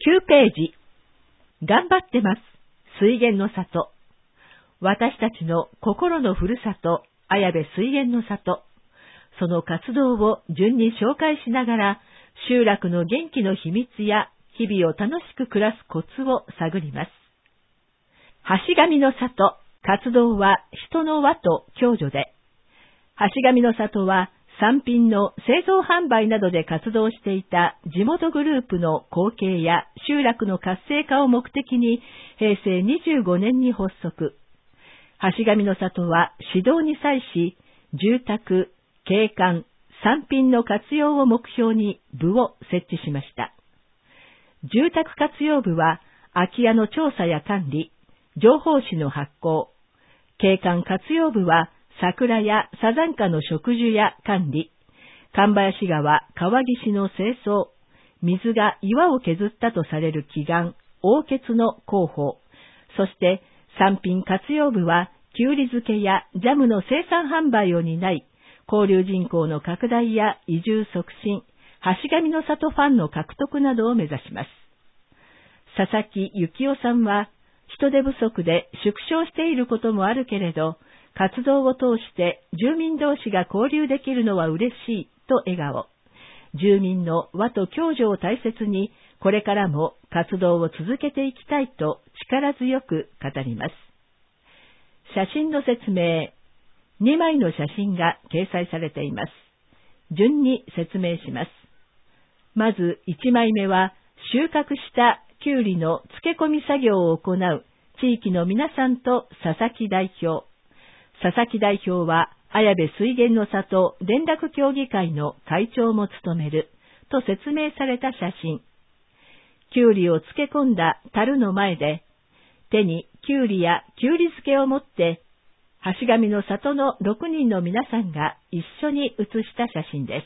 9ページ。頑張ってます。水源の里。私たちの心のふるさと、綾部水源の里。その活動を順に紹介しながら、集落の元気の秘密や日々を楽しく暮らすコツを探ります。橋上の里、活動は人の輪と共助で、橋上の里は産品の製造販売などで活動していた地元グループの後継や集落の活性化を目的に平成25年に発足。橋上の里は指導に際し、住宅、景観、産品の活用を目標に部を設置しました。住宅活用部は空き家の調査や管理、情報誌の発行。景観活用部は桜やサザンカの植樹や管理、神林川川岸の清掃、水が岩を削ったとされる奇岩、凹穴の広報、そして産品活用部はきゅうり漬けやジャムの生産販売を担い、交流人口の拡大や移住促進、橋上の里ファンの獲得などを目指します。佐々木幸夫さんは、人手不足で縮小していることもあるけれど、活動を通して住民同士が交流できるのは嬉しいと笑顔。住民の和と共助を大切に、これからも活動を続けていきたいと力強く語ります。写真の説明。2枚の写真が掲載されています。順に説明します。まず1枚目は、収穫したきゅうりの漬け込み作業を行う地域の皆さんと佐々木代表。佐々木代表は、綾部水源の里連絡協議会の会長も務めると説明された写真。きゅうりを漬け込んだ樽の前で、手にきゅうりやきゅうり漬けを持って、橋上の里の6人の皆さんが一緒に写した写真です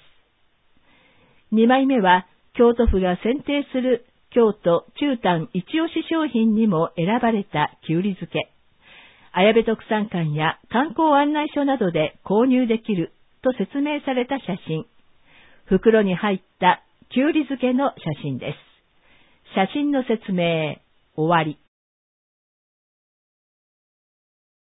。2枚目は、京都府が選定する京都中丹一押し商品にも選ばれたきゅうり漬け。綾部特産館や観光案内所などで購入できると説明された写真。袋に入ったきゅうり漬けの写真です。写真の説明、終わり。